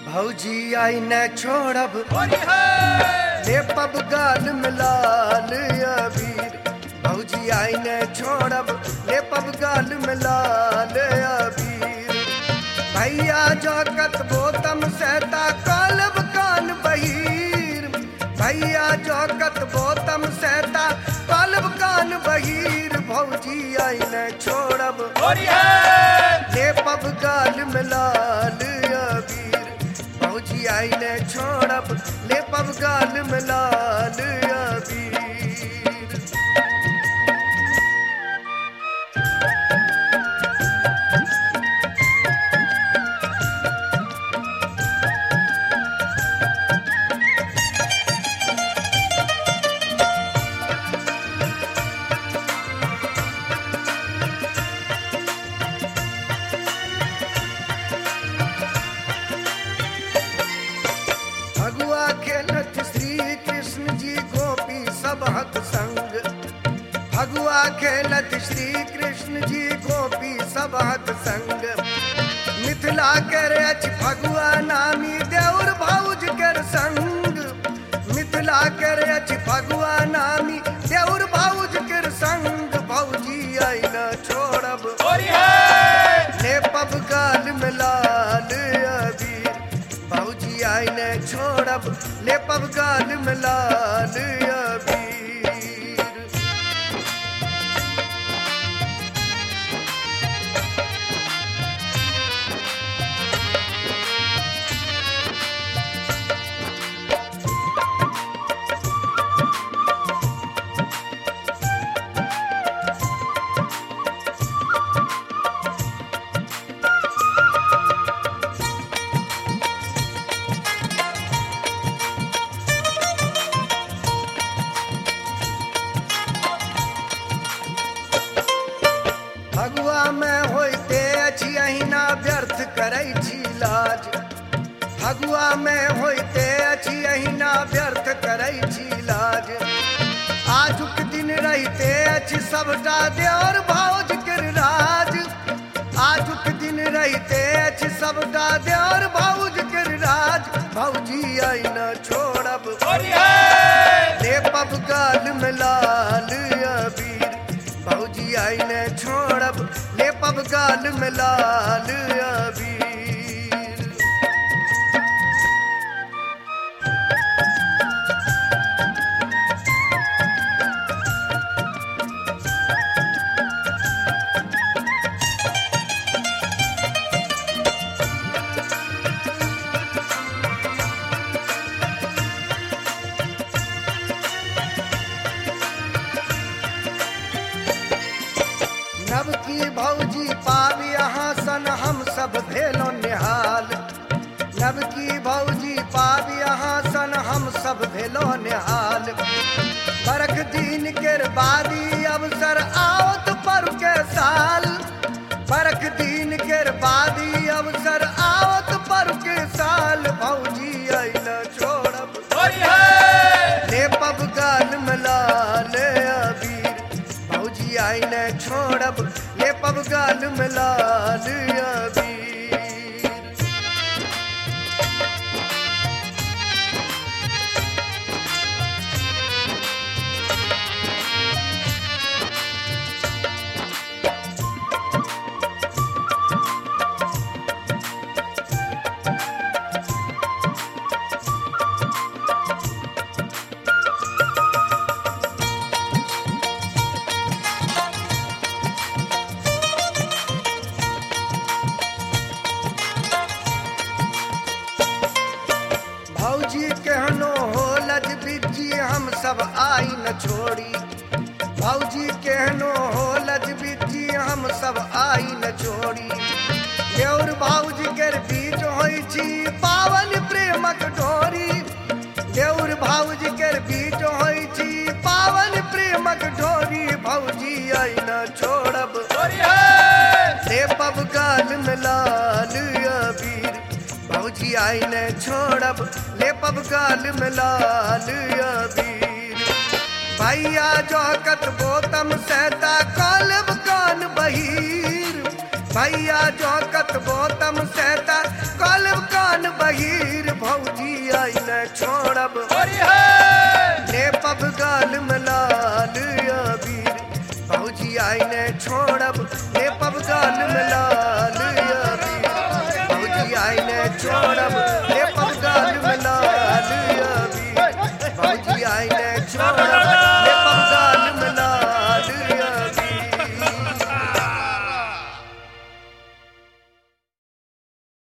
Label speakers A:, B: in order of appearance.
A: भौजी आई न छोड़ब ले पब गाल मिलाल अबीर। भौजी आई न छोड़ब ले पब गाल मिलाल अबीर। भैया जो कतबो तम सहता कालब कान बहीर। भैया जो कतबो तम सहता कालब कान बहीर। भौजी आई न छोड़ब ले पब गाल मिलाल अबीर। भौजी आई न छोड़ब ले पब गाल मिलाल अबीर। फगुआ खेलत श्री कृष्ण जी गोपी सब हत संग। फगुआ खेलत श्री कृष्ण जी गोपी सब हत संग। मिथिला कर फगुआ नामी देउर भौज कर संग। मिथिला कर फगुआ नामी देउर भौज कर संग। भौजी आई न छोड़ब ले पब गाल मिलाल अबीर। भौजी आई न छोड़ब ले पब गाल मिलाल अबीर। फगुआ में होते अछि अहिना व्यर्थ करै छी लाज। फगुआ में होते अछि अहिना व्यर्थ करै छी लाज। आजुक दिन रहते अछि सबटा देवर भौज कर राज। आजुक दिन रहते अछि सबटा देवर भौज कर राज। भौजी आई न छोड़ब ले पब गाल मिलाल अबीर। भौजी आई न छोड़ब ले पब गाल मिलाल अबीर। नब की भौजी पाब यहाँ सन हम सब भेलो निहाल। नब की भौजी पाब यहाँ सन हम सब भेलो निहाल। बरख दिन केर बादी अवसर आवत पर के साल। बरख दिन केर बादी अवसर आवत पर के साल। भौजी आई न छोड़ब ले पब गाल मिलाल अबीर। भौजी आई न छोड़ब ले पब गाल मिलाल अबीर। भौजी केहनो हो लज बिज्जी हम सब आई न छोड़ी। भौजी केहनो हो लज बिज्जी हम सब आई न छोड़ी। देउर भौज कर बीच होई छी पावन प्रेमक डोरी। देउर भौज कर बीच होई छी पावन प्रेमक डोरी। भौजी आई न छोड़ब ले पब गाल मिलाल अबीर। भौजी आई न छोड़ब ले पब गाल मिलाल अबीर। भैया जो कतबो तम सहता कालब कान बहीर। भैया जो कतबो तम सहता कालब कान बहीर। छोड़ब